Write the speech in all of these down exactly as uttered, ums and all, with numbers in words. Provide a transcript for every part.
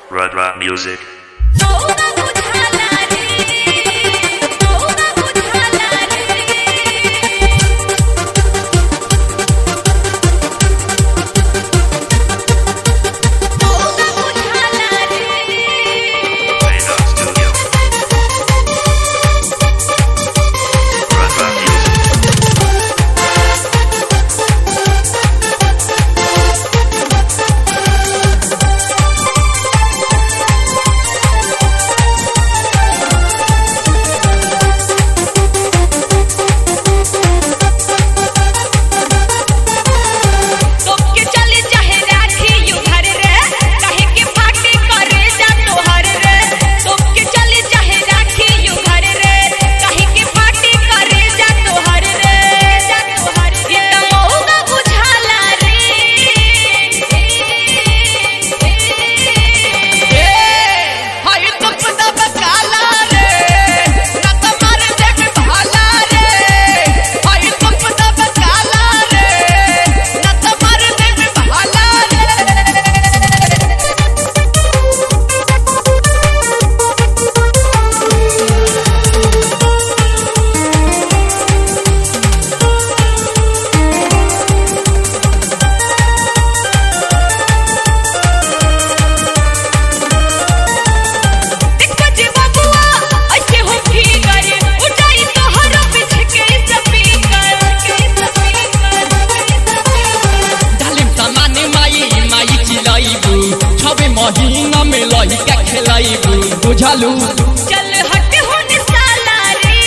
Radra Music. महीना में लइका खेलाइबू बुझालू चल हट होने साला रे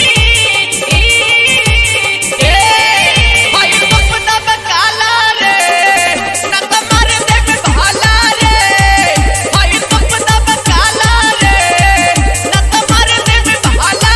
ए भाई बपदा बकाला रे ना तुम्हारे देख भाला रे भाई बपदा बकाला रे ना तुम्हारे देख भाला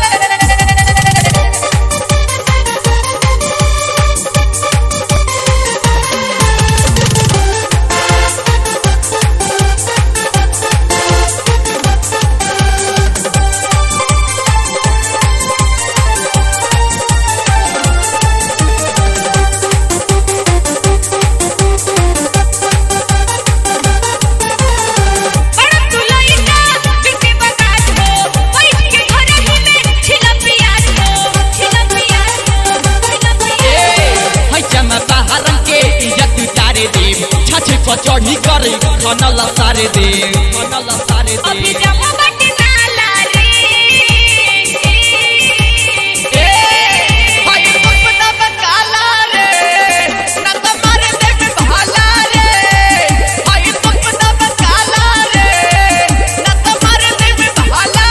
चढ़ी करे खनल सारे दे खनल सारे दे अभी जब बट नाला रे ए भाई बपदा बकाला रे ना तुम्हारे देख भाला रे भाई बपदा बकाला रे ना तुम्हारे देख भाला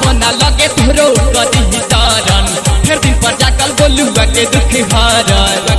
के दुख हारा